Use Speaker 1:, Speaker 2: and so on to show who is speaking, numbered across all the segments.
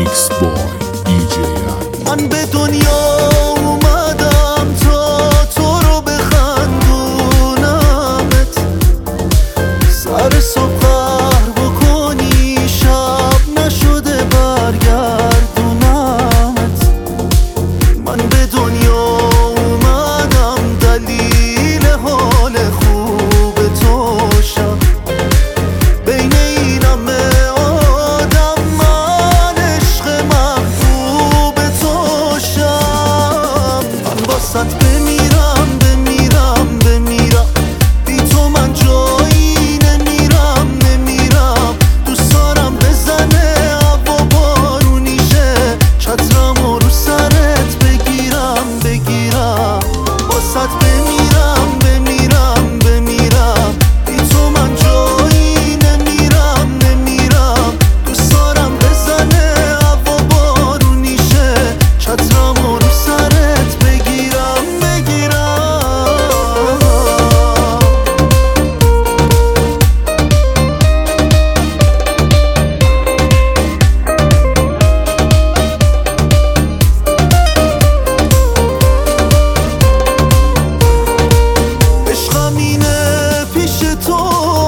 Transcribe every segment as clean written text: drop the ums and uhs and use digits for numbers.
Speaker 1: میکس بای دیجی.
Speaker 2: من به دنیا اومدم تا تو رو بخندونمت، سر صبح قهر بکنی شب نشده برگردونمت. من به دنیا اومدم دلیل حال خوب تو شم، بین این همه آدم من عشق محبوب تو شم. من واسط بمیرم بمیرم بمیرم، بی تو من جایی نمیرم نمیرم. دوست دارم بزنه هوا بارونیشه، چترم و رو سرت بگیرم بگیرم. واسط بمیرم بمیرم بمیرم، بی تو من جایی نمیرم نمیرم. دوست دارم بزنه هوا بارونیشه، چترم و رو سرت بگیرم بگیرم. عشقم اینه پیش تو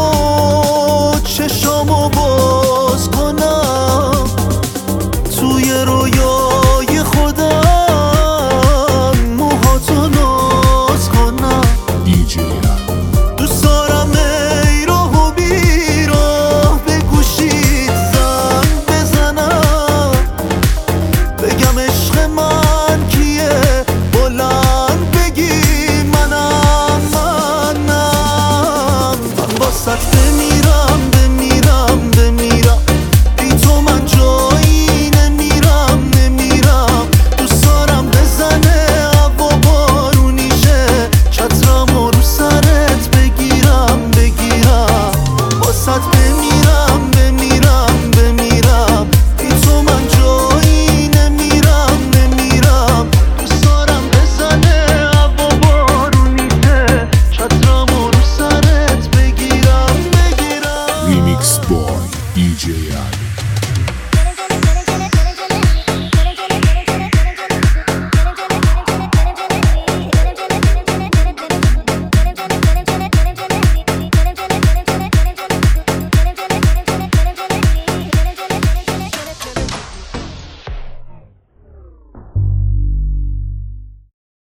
Speaker 2: چشامو باز کنم، توی رویای خودم موهاتو ناز کنم.
Speaker 1: دیجی
Speaker 2: دوست دارم ای راه و بیراه به گوشیت زنگ بزنم، بگم عشق من کیه، بلند بگی منم. من واسط